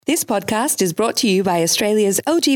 This podcast is brought to you by Australia's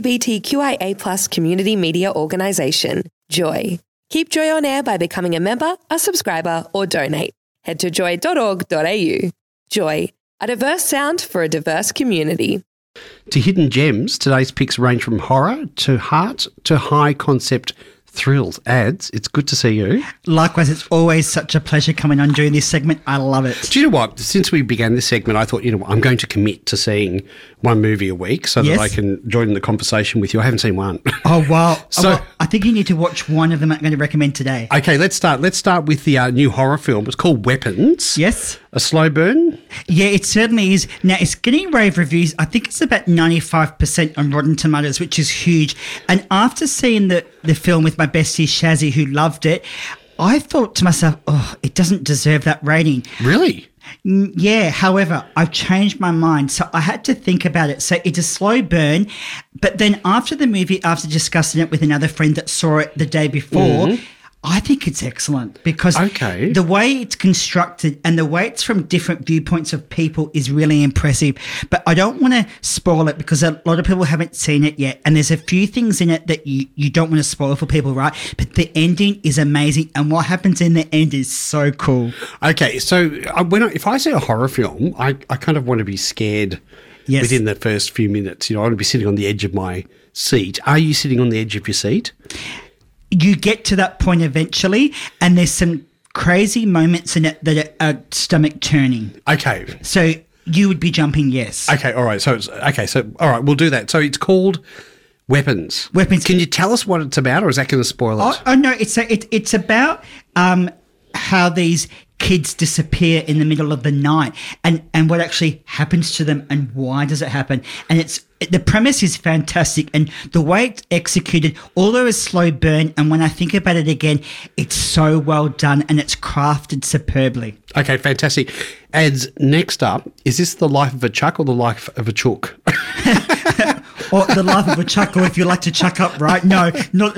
LGBTQIA+ community media organisation, Joy. Keep Joy on air by becoming a member, a subscriber, or donate. Head to joy.org.au. Joy, a diverse sound for a diverse community. To hidden gems, today's picks range from horror to heart to high concept thrills. Ads, it's good to see you. Likewise, it's always such a pleasure coming on doing this segment. I love it. Do you know what? Since we began this segment, I thought, I'm going to commit to seeing one movie a week so that I can join in the conversation with you. I haven't seen one. Oh, wow. I think you need to watch one of them I'm going to recommend today. Okay, let's start. Let's start with the new horror film. It's called Weapons. Yes. A slow burn? Yeah, it certainly is. Now, it's getting rave reviews. I think it's about 95% on Rotten Tomatoes, which is huge. And after seeing the film with my bestie Shazzy, who loved it, I thought to myself, it doesn't deserve that rating. Really? Yeah, however, I've changed my mind. So I had to think about it. So it's a slow burn. But then after the movie, after discussing it with another friend that saw it the day before, I think it's excellent because the way it's constructed and the way it's from different viewpoints of people is really impressive. But I don't want to spoil it because a lot of people haven't seen it yet. And there's a few things in it that you don't want to spoil for people, right? But the ending is amazing. And what happens in the end is so cool. Okay, so if I see a horror film, I kind of want to be scared within the first few minutes. I want to be sitting on the edge of my seat. Are you sitting on the edge of your seat? You get to that point eventually, and there's some crazy moments in it that are stomach turning. Okay. So you would be jumping, yes. Okay, all right. So all right, we'll do that. So it's called Weapons. Weapons. Can you tell us what it's about, or is that going to spoil it? Oh no, it's about how these kids disappear in the middle of the night and what actually happens to them and why does it happen. And the premise is fantastic and the way it's executed, although it's slow burn, and when I think about it again, it's so well done and it's crafted superbly. Okay, fantastic. Ads, next up, is this The Life of a Chuck or The Life of a Chook? Or The Life of a Chuck, or if you like to chuck up, right? No, not...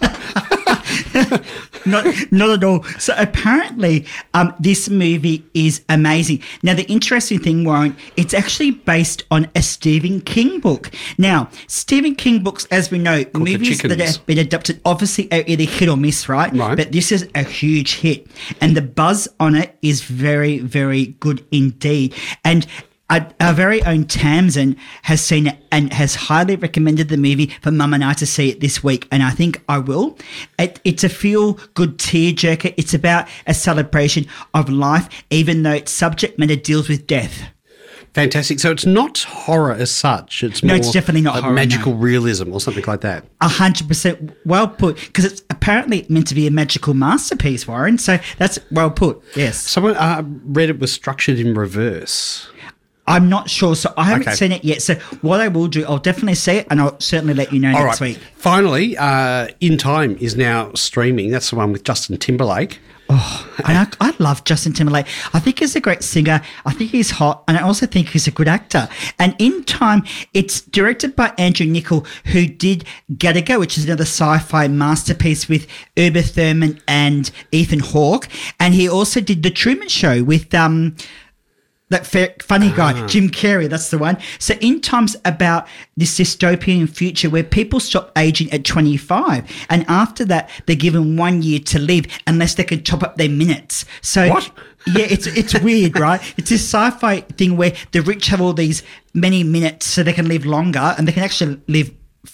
Not at all. So apparently this movie is amazing. Now, the interesting thing, Warren, it's actually based on a Stephen King book. Now, Stephen King books, as we know, movies that have been adapted obviously are either hit or miss, right? But this is a huge hit. And the buzz on it is very, very good indeed. And our very own Tamsin has seen it and has highly recommended the movie for Mum and I to see it this week, and I think I will. It's a feel-good tearjerker. It's about a celebration of life, even though its subject matter deals with death. Fantastic. So it's not horror as such. It's more it's definitely not horror, magical realism or something like that. 100% well put, because it's apparently meant to be a magical masterpiece, Warren. So that's well put, yes. Someone read it was structured in reverse. I'm not sure, so I haven't seen it yet. So what I will do, I'll definitely see it and I'll certainly let you know next week. Finally, In Time is now streaming. That's the one with Justin Timberlake. Oh, and I love Justin Timberlake. I think he's a great singer. I think he's hot, and I also think he's a good actor. And In Time, it's directed by Andrew Niccol, who did Gattaca, which is another sci-fi masterpiece with Uma Thurman and Ethan Hawke. And he also did The Truman Show with that funny guy, Jim Carrey, that's the one. So In Time's about this dystopian future where people stop aging at 25. And after that, they're given 1 year to live unless they can top up their minutes. So what? Yeah, it's weird, right? It's this sci-fi thing where the rich have all these many minutes so they can live longer and they can actually live,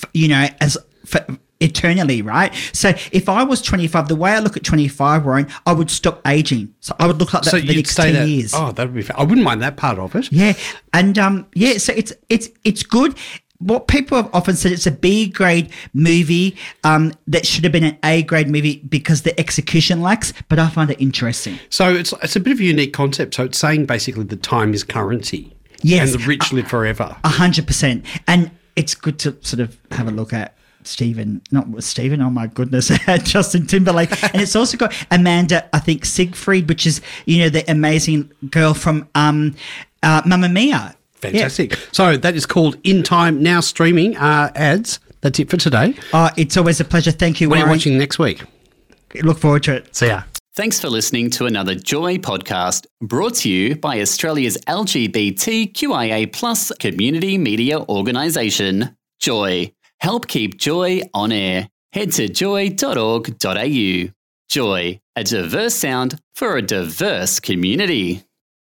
eternally, right? So if I was 25, the way I look at 25, Warren, I would stop aging. So I would look like that for the next 10 years. Oh, that would be. I wouldn't mind that part of it. Yeah, and so it's good. What people have often said, it's a B grade movie that should have been an A grade movie because the execution lacks. But I find it interesting. So it's a bit of a unique concept. So it's saying basically that time is currency. Yes, and the rich live forever. 100%, and it's good to sort of have a look at. Oh my goodness, Justin Timberlake. And it's also got Amanda, I think, Siegfried, which is, the amazing girl from Mamma Mia. Fantastic. Yeah. So that is called In Time, now streaming. Ads, that's it for today. It's always a pleasure. Thank you, What Warren. are you watching next week? Look forward to it. See ya. Thanks for listening to another Joy podcast brought to you by Australia's LGBTQIA+ community media organisation, Joy. Help keep Joy on air. Head to joy.org.au. Joy, a diverse sound for a diverse community.